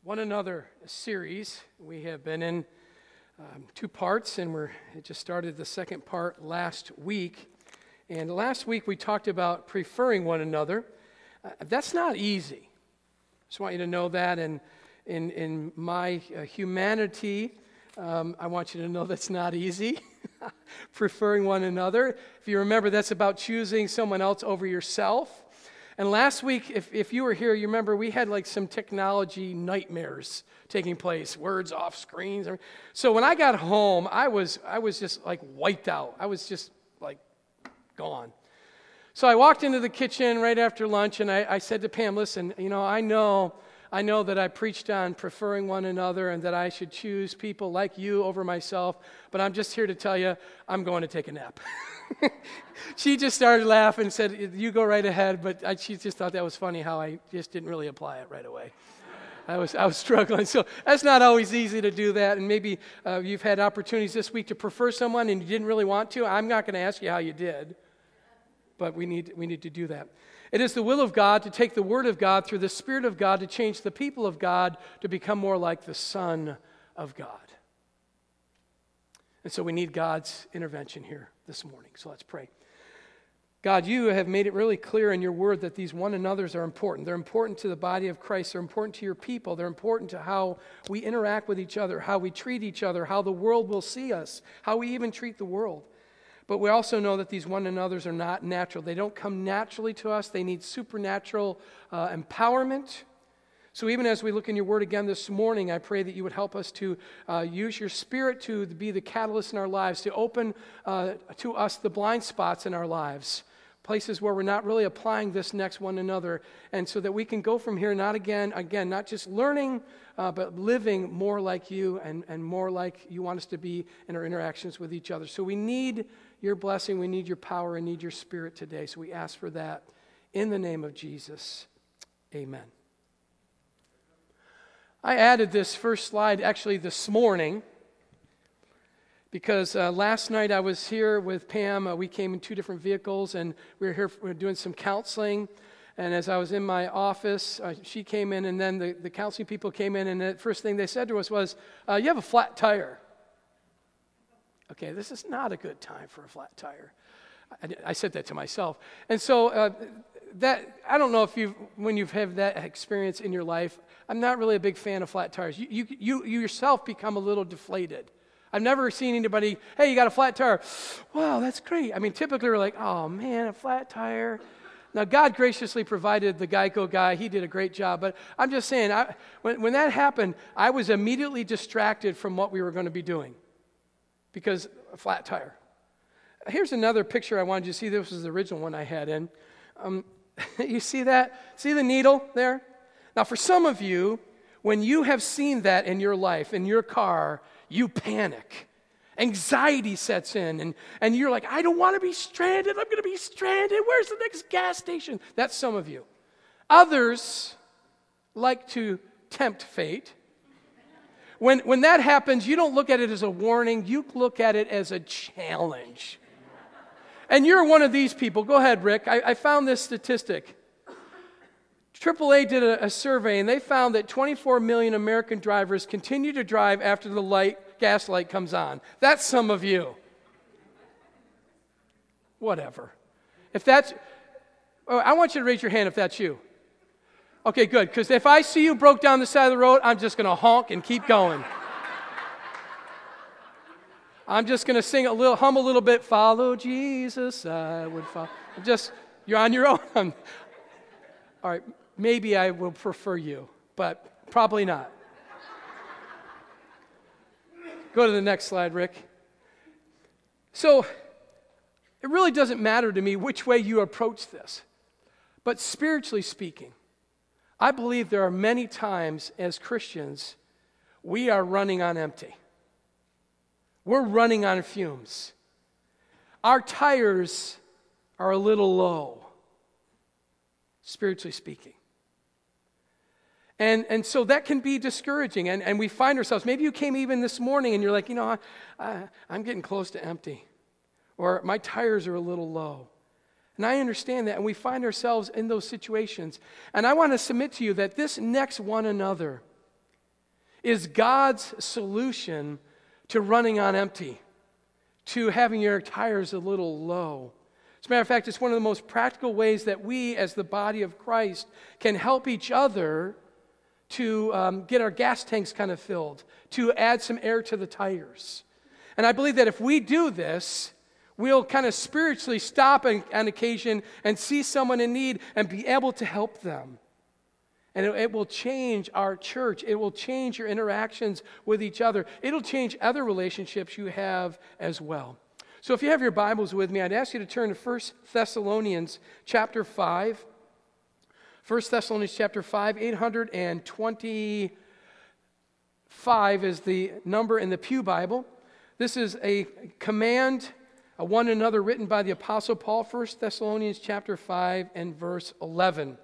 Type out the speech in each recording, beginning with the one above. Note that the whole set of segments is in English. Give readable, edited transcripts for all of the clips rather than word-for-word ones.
One Another series. We have been in two parts, and it just started the second part last week. And last week we talked about preferring one another. That's not easy. Just want you to know that. And in my humanity, I want you to know that's not easy. Preferring one another. If you remember, that's about choosing someone else over yourself. And last week, if you were here, you remember we had like some technology nightmares taking place, words off screens. So when I got home, I was just like wiped out. I was just like gone. So I walked into the kitchen right after lunch, and I said to Pam, listen, I know that I preached on preferring one another and that I should choose people like you over myself, but I'm just here to tell you I'm going to take a nap. She just started laughing and said, you go right ahead, but she just thought that was funny how I just didn't really apply it right away. I was struggling. So that's not always easy to do that, and maybe you've had opportunities this week to prefer someone and you didn't really want to. I'm not going to ask you how you did, but we need to do that. It is the will of God to take the Word of God through the Spirit of God to change the people of God to become more like the Son of God. And so we need God's intervention here this morning. So let's pray. God, you have made it really clear in your Word that these one another's are important. They're important to the body of Christ. They're important to your people. They're important to how we interact with each other, how we treat each other, how the world will see us, how we even treat the world. But we also know that these one another's are not natural. They don't come naturally to us. They need supernatural empowerment. So even as we look in your word again this morning, I pray that you would help us to use your Spirit to be the catalyst in our lives, to open to us the blind spots in our lives, places where we're not really applying this next one another, and so that we can go from here not not just learning, but living more like you and more like you want us to be in our interactions with each other. So we need your blessing, we need your power, and need your Spirit today. So we ask for that in the name of Jesus. Amen. I added this first slide actually this morning because last night I was here with Pam. We came in two different vehicles, and we were doing some counseling. And as I was in my office, she came in, and then the counseling people came in, and the first thing they said to us was, you have a flat tire. Okay, this is not a good time for a flat tire. I said that to myself. And so that I don't know if when you've had that experience in your life, I'm not really a big fan of flat tires. You yourself become a little deflated. I've never seen anybody, hey, you got a flat tire. Wow, that's great. I mean, typically we're like, oh man, a flat tire. Now, God graciously provided the Geico guy. He did a great job. But I'm just saying, when that happened, I was immediately distracted from what we were going to be doing because a flat tire. Here's another picture I wanted you to see. This was the original one I had in. You see that? See the needle there? Now, for some of you, when you have seen that in your life, in your car, you panic. Anxiety sets in, and you're like, I don't want to be stranded. I'm going to be stranded. Where's the next gas station? That's some of you. Others like to tempt fate. When that happens, you don't look at it as a warning. You look at it as a challenge. And you're one of these people. Go ahead, Rick. I found this statistic. AAA did a survey, and they found that 24 million American drivers continue to drive after the gas light comes on. That's some of you. Whatever. I want you to raise your hand if that's you. Okay, good, because if I see you broke down the side of the road, I'm just going to honk and keep going. I'm just going to hum a little bit, follow Jesus, I would follow. You're on your own. All right, maybe I will prefer you, but probably not. Go to the next slide, Rick. So, it really doesn't matter to me which way you approach this, but spiritually speaking, I believe there are many times as Christians we are running on empty. We're running on fumes. Our tires are a little low, spiritually speaking. And so that can be discouraging, and we find ourselves, maybe you came even this morning and you're like, I'm getting close to empty, or my tires are a little low. And I understand that, and we find ourselves in those situations. And I want to submit to you that this next one another is God's solution to running on empty, to having your tires a little low. As a matter of fact, it's one of the most practical ways that we, as the body of Christ, can help each other to get our gas tanks kind of filled, to add some air to the tires. And I believe that if we do this, we'll kind of spiritually stop on occasion and see someone in need and be able to help them. And it will change our church. It will change your interactions with each other. It'll change other relationships you have as well. So if you have your Bibles with me, I'd ask you to turn to 1 Thessalonians chapter 5. 1 Thessalonians chapter 5, 825 is the number in the Pew Bible. This is a command, one another written by the Apostle Paul, 1 Thessalonians chapter 5 and verse 11.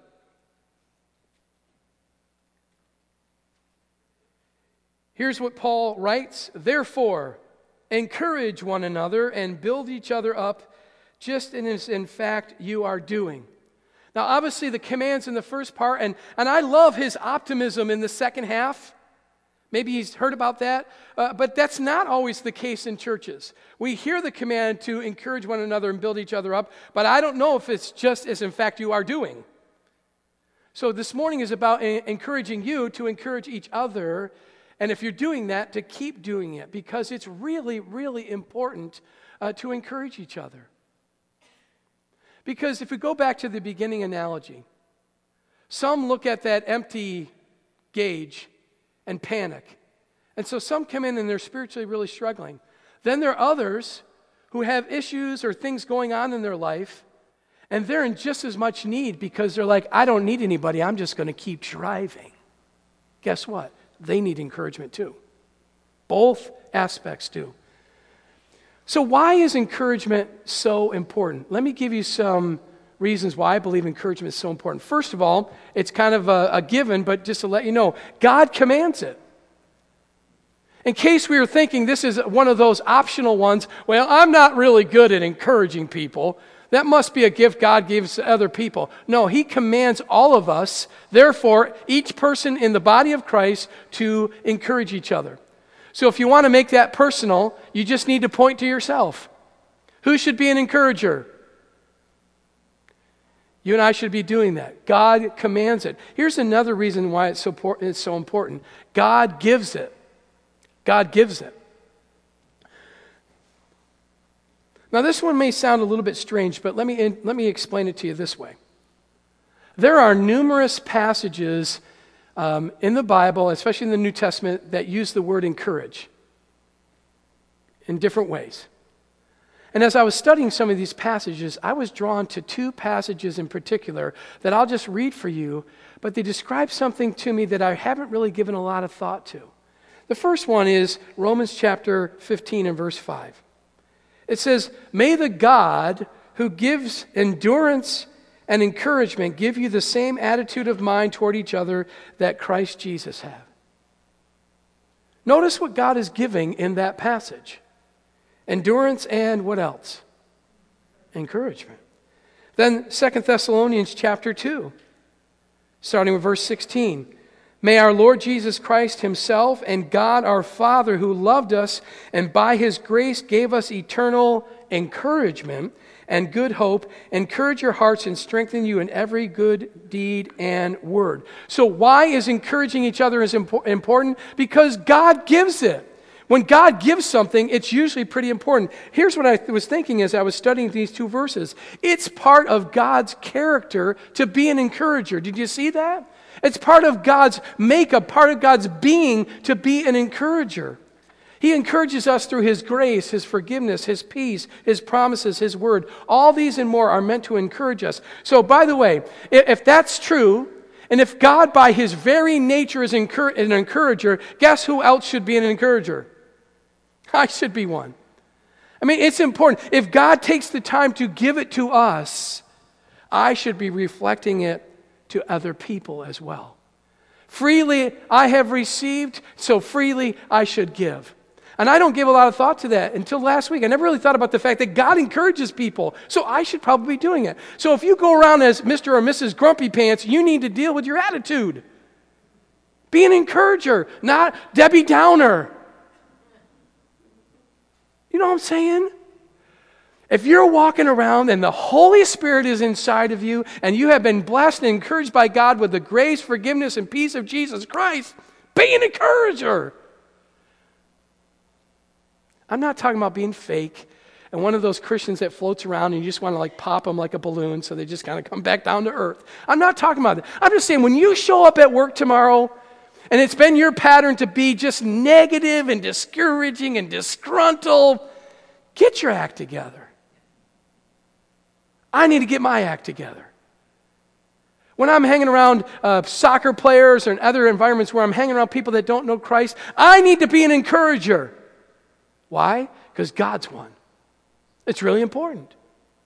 Here's what Paul writes: "Therefore, encourage one another and build each other up, just as in fact you are doing." Now, obviously, the command's in the first part, and I love his optimism in the second half. Maybe he's heard about that, but that's not always the case in churches. We hear the command to encourage one another and build each other up, but I don't know if it's just as in fact you are doing. So this morning is about encouraging you to encourage each other. And if you're doing that, to keep doing it, because it's really, really important to encourage each other. Because if we go back to the beginning analogy, some look at that empty gauge and panic. And so some come in and they're spiritually really struggling. Then there are others who have issues or things going on in their life, and they're in just as much need because they're like, I don't need anybody, I'm just going to keep driving. Guess what? They need encouragement too. Both aspects do. So why is encouragement so important? Let me give you some reasons why I believe encouragement is so important. First of all, it's kind of a given, but just to let you know, God commands it. In case we were thinking this is one of those optional ones, well, I'm not really good at encouraging people. That must be a gift God gives to other people. No, he commands all of us, therefore, each person in the body of Christ to encourage each other. So if you want to make that personal, you just need to point to yourself. Who should be an encourager? You and I should be doing that. God commands it. Here's another reason why it's so important. God gives it. God gives it. Now, this one may sound a little bit strange, but let me explain it to you this way. There are numerous passages in the Bible, especially in the New Testament, that use the word encourage in different ways. And as I was studying some of these passages, I was drawn to two passages in particular that I'll just read for you, but they describe something to me that I haven't really given a lot of thought to. The first one is Romans chapter 15 and verse 5. It says, "May the God who gives endurance and encouragement give you the same attitude of mind toward each other that Christ Jesus had." Notice what God is giving in that passage. Endurance and what else? Encouragement. Then 2 Thessalonians chapter 2, starting with verse 16. "May our Lord Jesus Christ himself and God our Father, who loved us and by his grace gave us eternal encouragement and good hope, encourage your hearts and strengthen you in every good deed and word." So why is encouraging each other important? Because God gives it. When God gives something, it's usually pretty important. Here's what I was thinking as I was studying these two verses. It's part of God's character to be an encourager. Did you see that? It's part of God's makeup, part of God's being to be an encourager. He encourages us through his grace, his forgiveness, his peace, his promises, his word. All these and more are meant to encourage us. So, by the way, if that's true, and if God by his very nature is an encourager, guess who else should be an encourager? I should be one. I mean, it's important. If God takes the time to give it to us, I should be reflecting it to other people as well. Freely I have received, so freely I should give. And I don't give a lot of thought to that until last week. I never really thought about the fact that God encourages people, so I should probably be doing it. So if you go around as Mr. or Mrs. Grumpy Pants, you need to deal with your attitude. Be an encourager, not Debbie Downer. You know what I'm saying? If you're walking around and the Holy Spirit is inside of you and you have been blessed and encouraged by God with the grace, forgiveness, and peace of Jesus Christ, be an encourager. I'm not talking about being fake and one of those Christians that floats around and you just want to like pop them like a balloon so they just kind of come back down to earth. I'm not talking about that. I'm just saying when you show up at work tomorrow and it's been your pattern to be just negative and discouraging and disgruntled, get your act together. I need to get my act together. When I'm hanging around soccer players or in other environments where I'm hanging around people that don't know Christ, I need to be an encourager. Why? Because God's one. It's really important.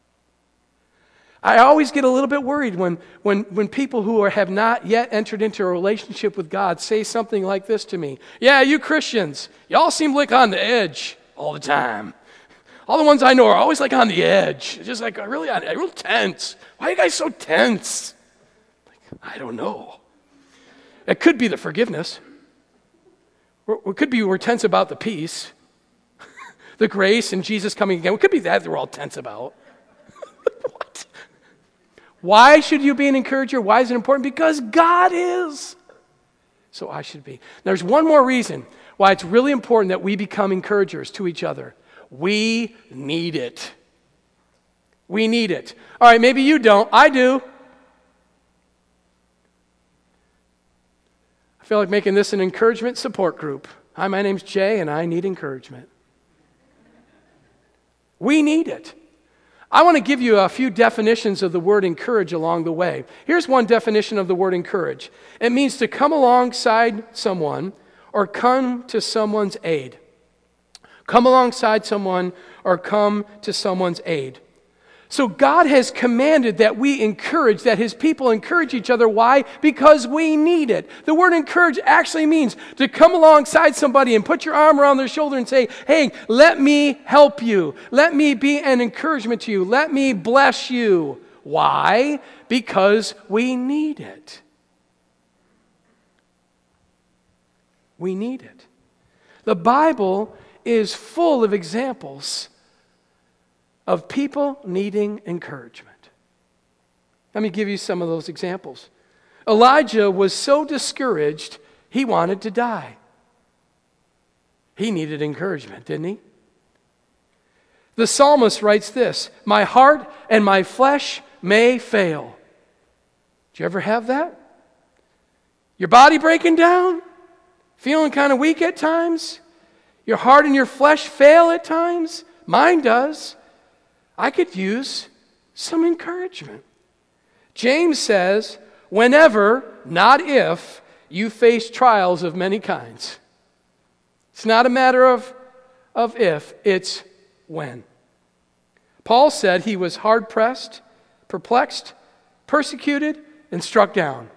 I always get a little bit worried when people who have not yet entered into a relationship with God say something like this to me. Yeah, you Christians, y'all seem like on the edge all the time. All the ones I know are always like on the edge. Just like really real tense. Why are you guys so tense? Like, I don't know. It could be the forgiveness. It could be we're tense about the peace. The grace and Jesus coming again. It could be that we're all tense about. What? Why should you be an encourager? Why is it important? Because God is. So I should be. There's one more reason why it's really important that we become encouragers to each other. We need it. We need it. All right, maybe you don't. I do. I feel like making this an encouragement support group. Hi, my name's Jay, and I need encouragement. We need it. I want to give you a few definitions of the word encourage along the way. Here's one definition of the word encourage. It means to come alongside someone or come to someone's aid. Come alongside someone or come to someone's aid. So God has commanded that we encourage, that his people encourage each other. Why? Because we need it. The word encourage actually means to come alongside somebody and put your arm around their shoulder and say, hey, let me help you. Let me be an encouragement to you. Let me bless you. Why? Because we need it. We need it. The Bible is full of examples of people needing encouragement. Let me give you some of those examples. Elijah was so discouraged, he wanted to die. He needed encouragement, didn't he? The psalmist writes this, my heart and my flesh may fail. Did you ever have that? Your body breaking down? Feeling kind of weak at times? Your heart and your flesh fail at times? Mine does. I could use some encouragement. James says, whenever, not if, you face trials of many kinds. It's not a matter of if, it's when. Paul said he was hard-pressed, perplexed, persecuted, and struck down.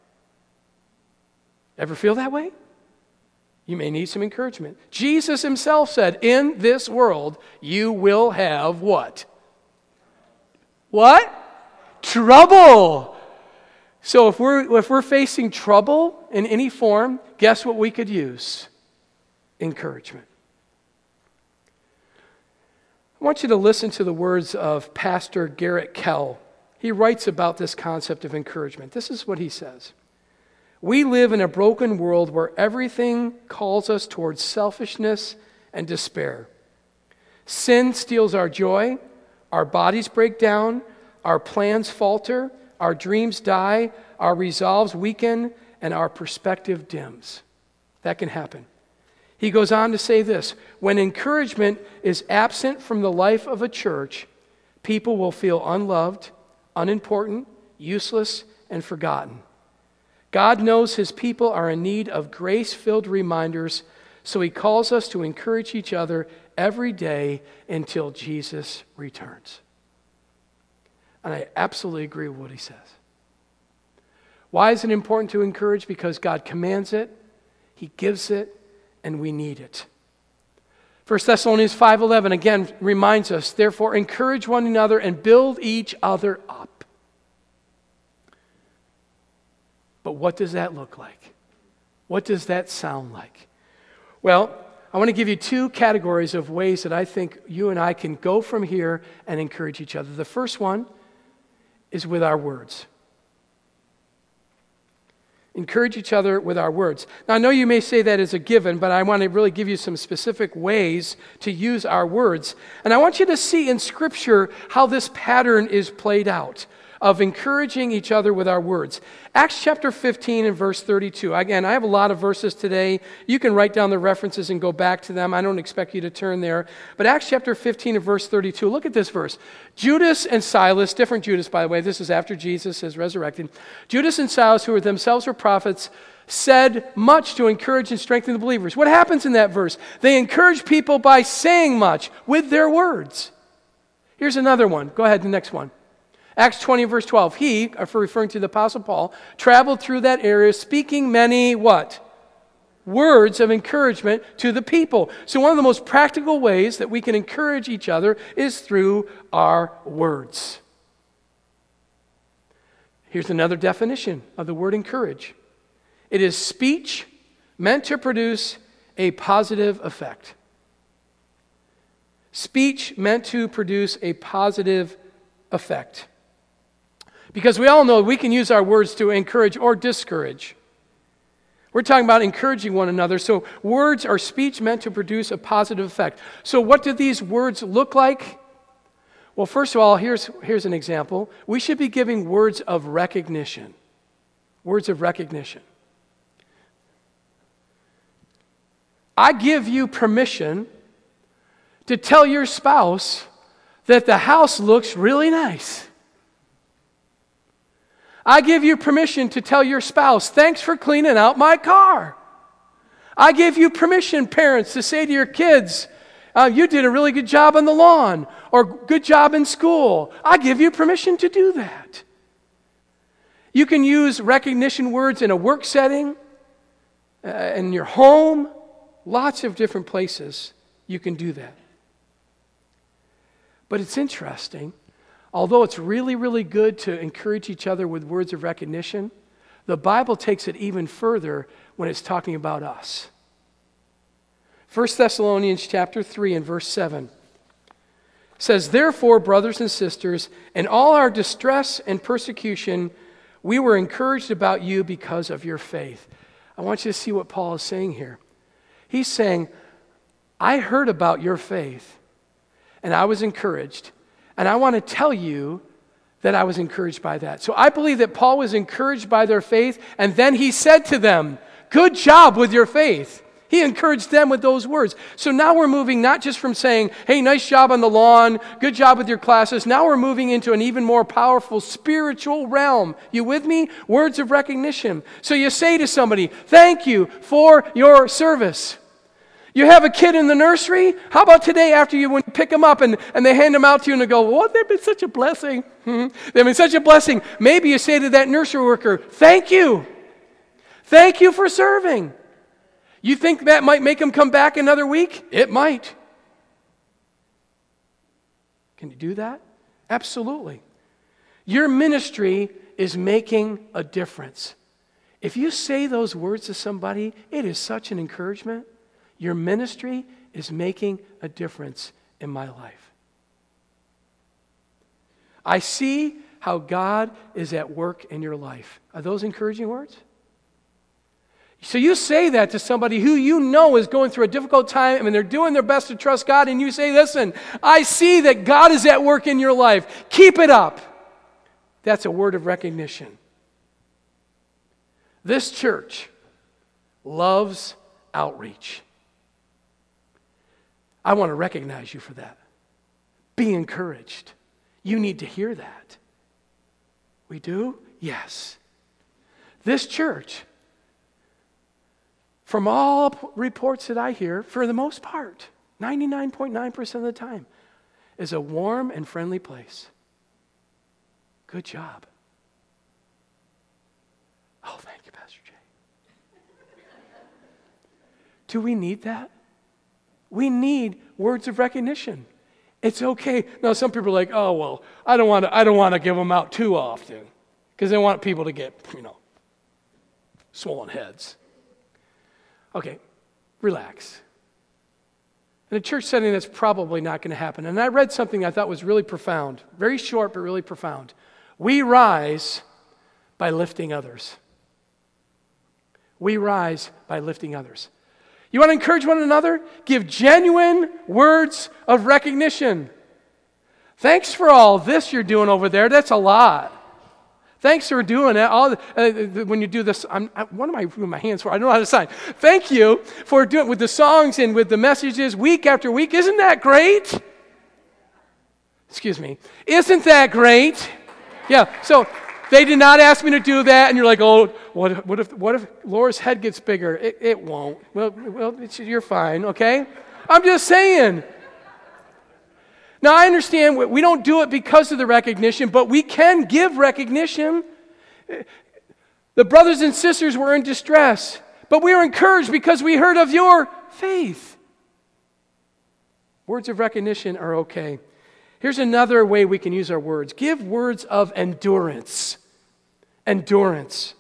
Ever feel that way? You may need some encouragement. Jesus himself said, in this world, you will have what? What? Trouble. So if we're facing trouble in any form, guess what we could use? Encouragement. I want you to listen to the words of Pastor Garrett Kell. He writes about this concept of encouragement. This is what he says. We live in a broken world where everything calls us towards selfishness and despair. Sin steals our joy, our bodies break down, our plans falter, our dreams die, our resolves weaken, and our perspective dims. That can happen. He goes on to say this, when encouragement is absent from the life of a church, people will feel unloved, unimportant, useless, and forgotten. God knows his people are in need of grace-filled reminders, so he calls us to encourage each other every day until Jesus returns. And I absolutely agree with what he says. Why is it important to encourage? Because God commands it, he gives it, and we need it. 1 Thessalonians 5:11 again reminds us, therefore encourage one another and build each other up. But what does that look like? What does that sound like? Well, I want to give you two categories of ways that I think you and I can go from here and encourage each other. The first one is with our words. Encourage each other with our words. Now, I know you may say that as a given, but I want to really give you some specific ways to use our words. And I want you to see in Scripture how this pattern is played out of encouraging each other with our words. Acts chapter 15 and verse 32. Again, I have a lot of verses today. You can write down the references and go back to them. I don't expect you to turn there. But Acts chapter 15 and verse 32, look at this verse. Judas and Silas, different Judas, by the way, this is after Jesus is resurrected. Judas and Silas, who themselves were prophets, said much to encourage and strengthen the believers. What happens in that verse? They encourage people by saying much with their words. Here's another one. Go ahead, the next one. Acts 20, verse 12. He, referring to the Apostle Paul, traveled through that area speaking many, what? Words of encouragement to the people. So one of the most practical ways that we can encourage each other is through our words. Here's another definition of the word encourage. It is speech meant to produce a positive effect. Speech meant to produce a positive effect. Because we all know we can use our words to encourage or discourage. We're talking about encouraging one another. So words are speech meant to produce a positive effect. So what do these words look like? Well, first of all, here's an example. We should be giving words of recognition. Words of recognition. I give you permission to tell your spouse that the house looks really nice. I give you permission to tell your spouse, thanks for cleaning out my car. I give you permission, parents, to say to your kids, you did a really good job on the lawn, or good job in school. I give you permission to do that. You can use recognition words in a work setting, in your home, lots of different places you can do that. But it's interesting. Although it's really, really good to encourage each other with words of recognition, the Bible takes it even further when it's talking about us. 1 Thessalonians chapter 3 and verse 7 says, "Therefore, brothers and sisters, in all our distress and persecution, we were encouraged about you because of your faith." I want you to see what Paul is saying here. He's saying, I heard about your faith, and I was encouraged. And I want to tell you that I was encouraged by that. So I believe that Paul was encouraged by their faith, and then he said to them, good job with your faith. He encouraged them with those words. So now we're moving not just from saying, hey, nice job on the lawn, good job with your classes. Now we're moving into an even more powerful spiritual realm. You with me? Words of recognition. So you say to somebody, thank you for your service. You have a kid in the nursery? How about today after you pick them up and they hand them out to you and they go, well, they've been such a blessing. They've been such a blessing. Maybe you say to that nursery worker, thank you. Thank you for serving. You think that might make them come back another week? It might. Can you do that? Absolutely. Your ministry is making a difference. If you say those words to somebody, it is such an encouragement. Your ministry is making a difference in my life. I see how God is at work in your life. Are those encouraging words? So you say that to somebody who you know is going through a difficult time and they're doing their best to trust God, and you say, listen, I see that God is at work in your life. Keep it up. That's a word of recognition. This church loves outreach. I want to recognize you for that. Be encouraged. You need to hear that. We do? Yes. This church, from all reports that I hear, for the most part, 99.9% of the time, is a warm and friendly place. Good job. Oh, thank you, Pastor Jay. Do we need that? We need words of recognition. It's okay. Now, some people are like, oh, well, I don't want to give them out too often because they want people to get, swollen heads. Okay, relax. In a church setting, that's probably not going to happen. And I read something I thought was really profound. Very short, but really profound. We rise by lifting others. We rise by lifting others. You want to encourage one another? Give genuine words of recognition. Thanks for all this you're doing over there. That's a lot. Thanks for doing it. When you do this, what am I doing my hands for? I don't know how to sign. Thank you for doing it with the songs and with the messages week after week. Isn't that great? Excuse me. Isn't that great? Yeah. So they did not ask me to do that, and you're like, oh, what if Laura's head gets bigger? It won't. Well, you're fine. Okay. I'm just saying. Now, I understand we don't do it because of the recognition, but we can give recognition. The brothers and sisters were in distress, but we were encouraged because we heard of your faith. Words of recognition are okay. Here's another way we can use our words. Give words of endurance. Endurance.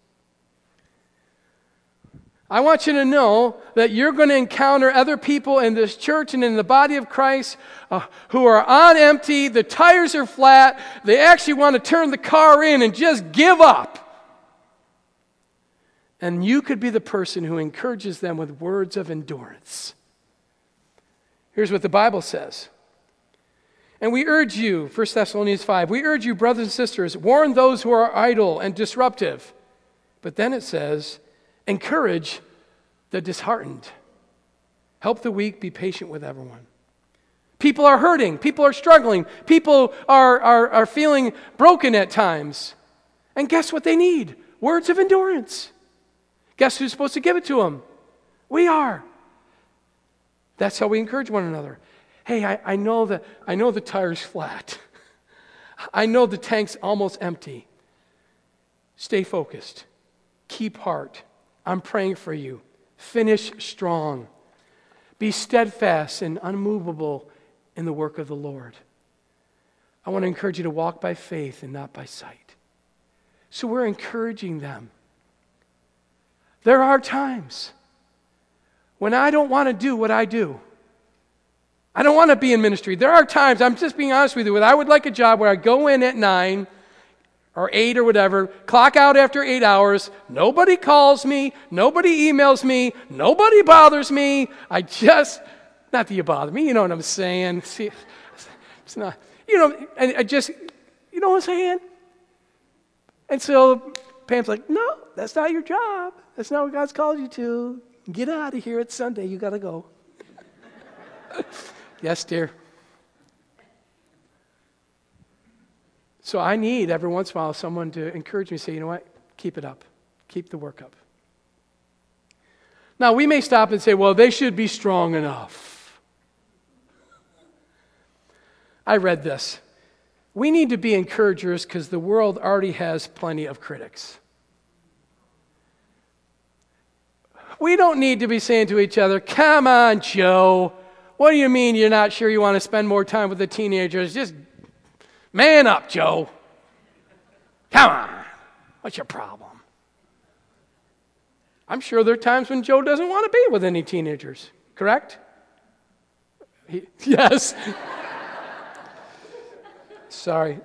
I want you to know that you're going to encounter other people in this church and in the body of Christ who are on empty, the tires are flat, they actually want to turn the car in and just give up. And you could be the person who encourages them with words of endurance. Here's what the Bible says. And we urge you, 1 Thessalonians 5, we urge you, brothers and sisters, warn those who are idle and disruptive. But then it says, encourage the disheartened. Help the weak, be patient with everyone. People are hurting. People are struggling. People are feeling broken at times. And guess what they need? Words of endurance. Guess who's supposed to give it to them? We are. That's how we encourage one another. Hey, I know the tire's flat. I know the tank's almost empty. Stay focused. Keep heart. I'm praying for you. Finish strong. Be steadfast and unmovable in the work of the Lord. I want to encourage you to walk by faith and not by sight. So we're encouraging them. There are times when I don't want to do what I do. I don't want to be in ministry. There are times, I'm just being honest with you, I would like a job where I go in at 9 or 8 or whatever, clock out after 8 hours, nobody calls me, nobody emails me, nobody bothers me. Not that you bother me, you know what I'm saying. See, it's not, and I just, you know what I'm saying? And so Pam's like, no, that's not your job. That's not what God's called you to. Get out of here. It's Sunday. You got to go. Yes, dear. So I need every once in a while someone to encourage me, say, you know what, keep it up. Keep the work up. Now, we may stop and say, well, they should be strong enough. I read this. We need to be encouragers because the world already has plenty of critics. We don't need to be saying to each other, come on, Joe. What do you mean you're not sure you want to spend more time with the teenagers? Just man up, Joe. Come on. What's your problem? I'm sure there are times when Joe doesn't want to be with any teenagers. Correct? Yes. Sorry.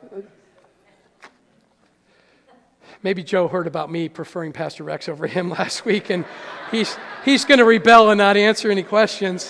Maybe Joe heard about me preferring Pastor Rex over him last week, and he's going to rebel and not answer any questions.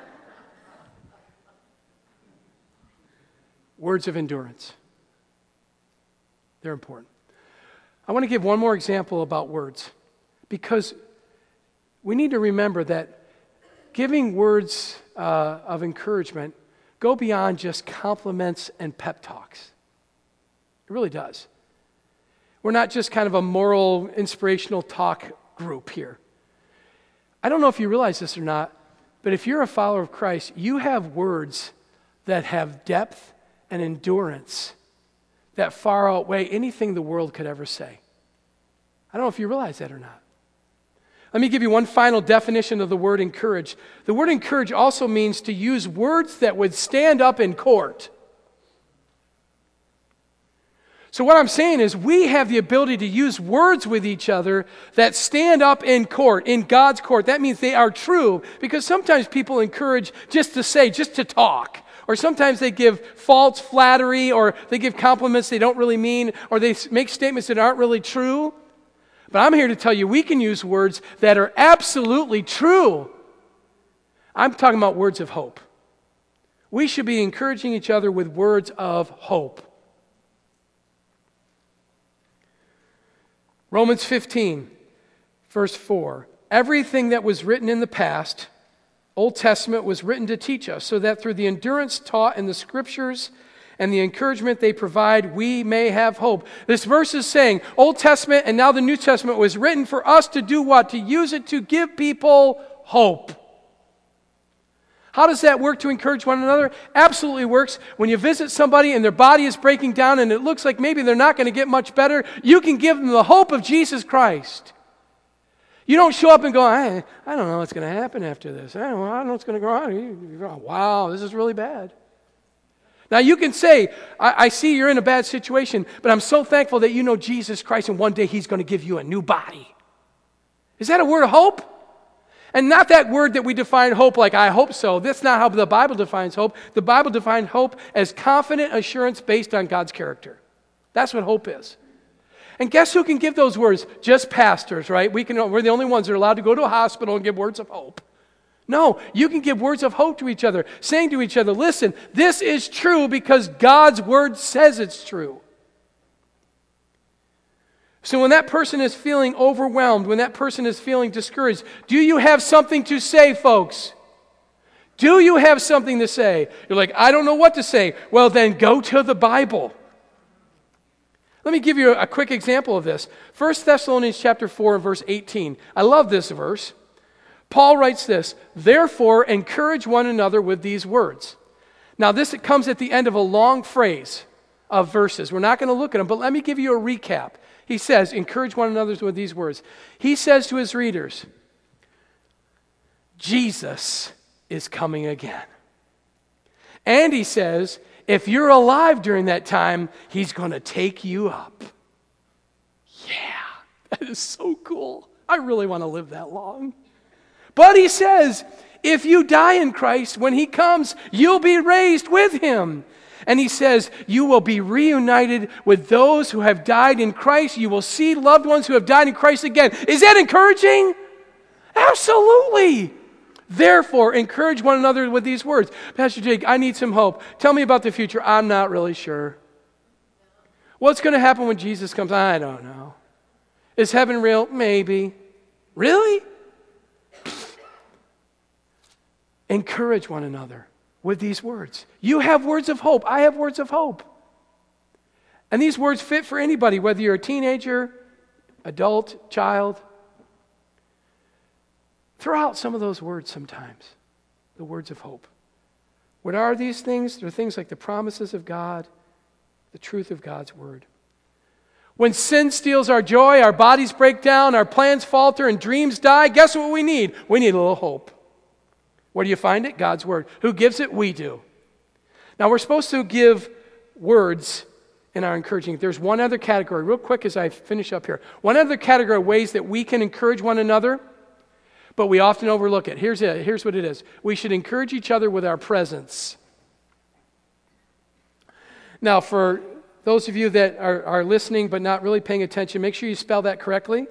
Words of endurance. They're important. I want to give one more example about words, because we need to remember that giving words of encouragement go beyond just compliments and pep talks. It really does. We're not just kind of a moral, inspirational talk group here. I don't know if you realize this or not, but if you're a follower of Christ, you have words that have depth and endurance that far outweigh anything the world could ever say. I don't know if you realize that or not. Let me give you one final definition of the word encourage. The word encourage also means to use words that would stand up in court. So what I'm saying is we have the ability to use words with each other that stand up in court, in God's court. That means they are true, because sometimes people encourage just to say, just to talk. Or sometimes they give false flattery, or they give compliments they don't really mean, or they make statements that aren't really true. But I'm here to tell you we can use words that are absolutely true. I'm talking about words of hope. We should be encouraging each other with words of hope. Romans 15, verse 4. Everything that was written in the past, Old Testament, was written to teach us, so that through the endurance taught in the Scriptures and the encouragement they provide, we may have hope. This verse is saying Old Testament and now the New Testament was written for us to do what? To use it to give people hope. How does that work to encourage one another? Absolutely works. When you visit somebody and their body is breaking down and it looks like maybe they're not going to get much better, you can give them the hope of Jesus Christ. You don't show up and go, I don't know what's going to happen after this. I don't know what's going to go on. Wow, this is really bad. Now you can say, I see you're in a bad situation, but I'm so thankful that you know Jesus Christ and one day He's going to give you a new body. Is that a word of hope? And not that word that we define hope like, I hope so. That's not how the Bible defines hope. The Bible defines hope as confident assurance based on God's character. That's what hope is. And guess who can give those words? Just pastors, right? We're the only ones that are allowed to go to a hospital and give words of hope. No, you can give words of hope to each other, saying to each other, listen, this is true because God's word says it's true. So when that person is feeling overwhelmed, when that person is feeling discouraged, do you have something to say, folks? Do you have something to say? You're like, I don't know what to say. Well, then go to the Bible. Let me give you a quick example of this. 1 Thessalonians chapter 4 and verse 18. I love this verse. Paul writes this, therefore encourage one another with these words. Now this comes at the end of a long phrase of verses. We're not going to look at them, but let me give you a recap. He says, encourage one another with these words. He says to his readers, Jesus is coming again. And he says, if you're alive during that time, He's going to take you up. Yeah, that is so cool. I really want to live that long. But he says, if you die in Christ, when He comes, you'll be raised with Him. And he says, you will be reunited with those who have died in Christ. You will see loved ones who have died in Christ again. Is that encouraging? Absolutely. Therefore, encourage one another with these words. Pastor Jake, I need some hope. Tell me about the future. I'm not really sure. What's going to happen when Jesus comes? I don't know. Is heaven real? Maybe. Really? Encourage one another with these words. You have words of hope. I have words of hope. And these words fit for anybody, whether you're a teenager, adult, child. Throw out some of those words sometimes, the words of hope. What are these things? They're things like the promises of God, the truth of God's word. When sin steals our joy, our bodies break down, our plans falter, and dreams die, guess what we need? We need a little hope. Where do you find it? God's word. Who gives it? We do. Now, we're supposed to give words in our encouraging. There's one other category, real quick as I finish up here. One other category of ways that we can encourage one another, but we often overlook it. Here's what it is. We should encourage each other with our presence. Now, for those of you that are listening but not really paying attention, make sure you spell that correctly.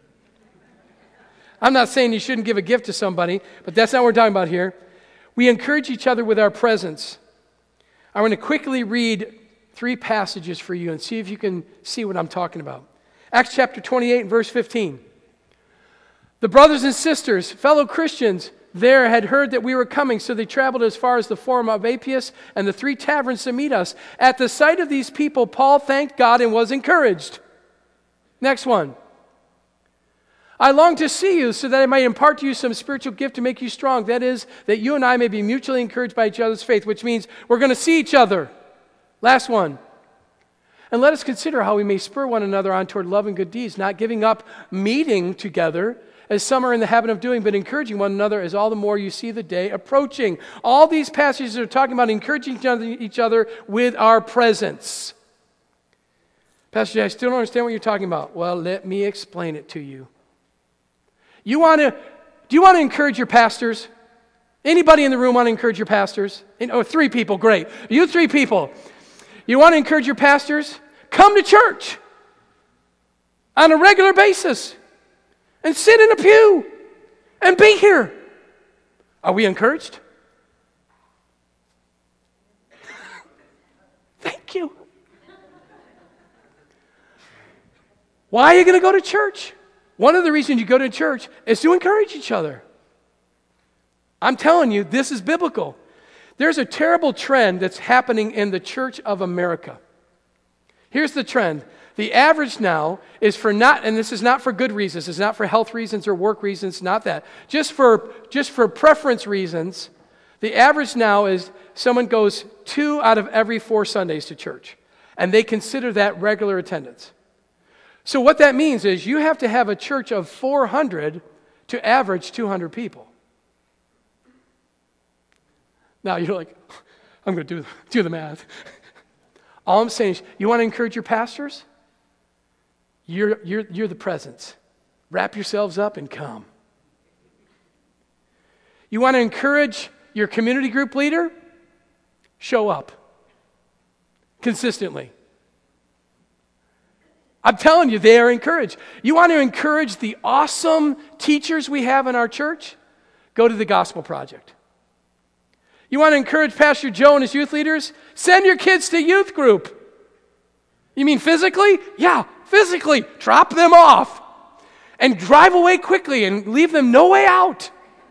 I'm not saying you shouldn't give a gift to somebody, but that's not what we're talking about here. We encourage each other with our presence. I'm going to quickly read 3 passages for you and see if you can see what I'm talking about. Acts chapter 28 and verse 15. The brothers and sisters, fellow Christians, there had heard that we were coming, so they traveled as far as the Forum of Appius and the 3 taverns to meet us. At the sight of these people, Paul thanked God and was encouraged. Next one. I long to see you so that I might impart to you some spiritual gift to make you strong. That is, that you and I may be mutually encouraged by each other's faith, which means we're going to see each other. Last one. And let us consider how we may spur one another on toward love and good deeds, not giving up meeting together, as some are in the habit of doing, but encouraging one another as all the more you see the day approaching. All these passages are talking about encouraging each other with our presence. Pastor Jay, I still don't understand what you're talking about. Well, let me explain it to you. Do you want to encourage your pastors? Anybody in the room want to encourage your pastors? Oh, 3 people, great. You 3 people. You want to encourage your pastors? Come to church on a regular basis and sit in a pew and be here. Are we encouraged? Thank you. Why are you going to go to church? One of the reasons you go to church is to encourage each other. I'm telling you, this is biblical. There's a terrible trend that's happening in the Church of America. Here's the trend. The average now is for not, and this is not for good reasons, it's not for health reasons or work reasons, not that. Just for preference reasons, the average now is someone goes 2 out of every 4 Sundays to church, and they consider that regular attendance. So what that means is you have to have a church of 400 to average 200 people. Now you're like, I'm going to do the math. All I'm saying is, you want to encourage your pastors? You're the presence. Wrap yourselves up and come. You want to encourage your community group leader? Show up consistently. I'm telling you, they are encouraged. You want to encourage the awesome teachers we have in our church? Go to the Gospel Project. You want to encourage Pastor Joe and his youth leaders? Send your kids to youth group. You mean physically? Yeah, physically. Drop them off and drive away quickly and leave them no way out.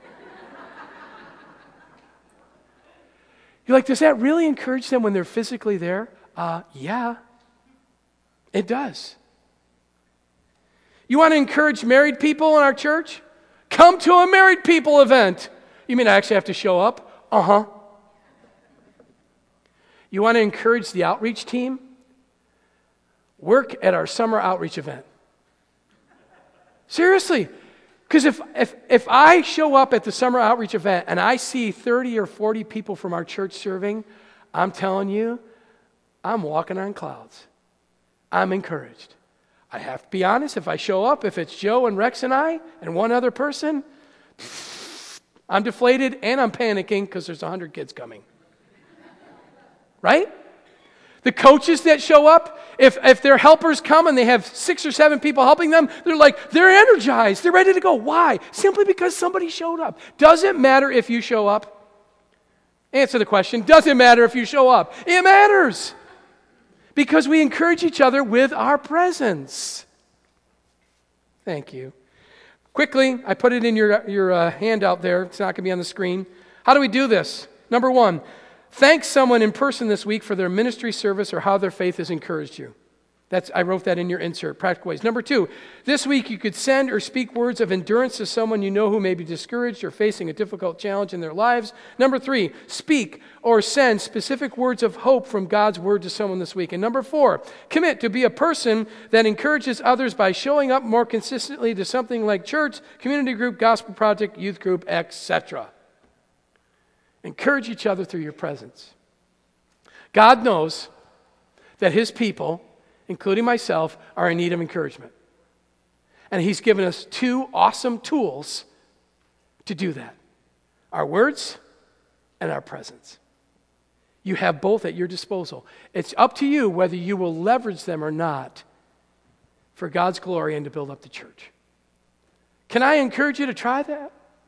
You're like, does that really encourage them when they're physically there? Yeah, it does. You want to encourage married people in our church? Come to a married people event. You mean I actually have to show up? Uh-huh. You want to encourage the outreach team? Work at our summer outreach event. Seriously. Because if I show up at the summer outreach event and I see 30 or 40 people from our church serving, I'm telling you, I'm walking on clouds. I'm encouraged. I have to be honest, if I show up, if it's Joe and Rex and I and one other person, I'm deflated and I'm panicking because there's 100 kids coming. Right? The coaches that show up, if their helpers come and they have 6 or 7 people helping them, they're energized. They're ready to go. Why? Simply because somebody showed up. Does it matter if you show up? Answer the question. Does it matter if you show up? It matters. Because we encourage each other with our presence. Thank you. Quickly, I put it in your handout there. It's not going to be on the screen. How do we do this? Number 1, thank someone in person this week for their ministry service or how their faith has encouraged you. I wrote that in your insert, practical ways. Number 2, this week you could send or speak words of endurance to someone you know who may be discouraged or facing a difficult challenge in their lives. Number 3, speak or send specific words of hope from God's word to someone this week. And number 4, commit to be a person that encourages others by showing up more consistently to something like church, community group, gospel project, youth group, etc. Encourage each other through your presence. God knows that his people, including myself, are in need of encouragement. And he's given us 2 awesome tools to do that. Our words and our presence. You have both at your disposal. It's up to you whether you will leverage them or not for God's glory and to build up the church. Can I encourage you to try that?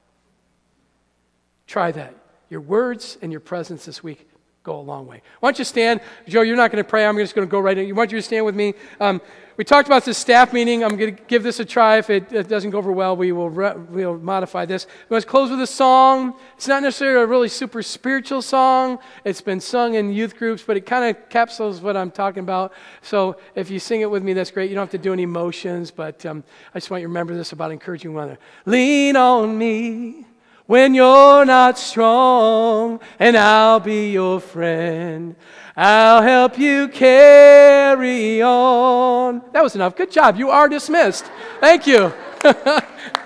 Try that. Your words and your presence this week go a long way. Why don't you stand? Joe, you're not going to pray. I'm just going to go right in. I want you to stand with me. We talked about this staff meeting. I'm going to give this a try. If it doesn't go over well, we'll modify this. Let's close with a song. It's not necessarily a really super spiritual song. It's been sung in youth groups, but it kind of capsules what I'm talking about. So if you sing it with me, that's great. You don't have to do any motions, but I just want you to remember this about encouraging one another. Lean on me when you're not strong, and I'll be your friend. I'll help you carry on. That was enough. Good job. You are dismissed. Thank you.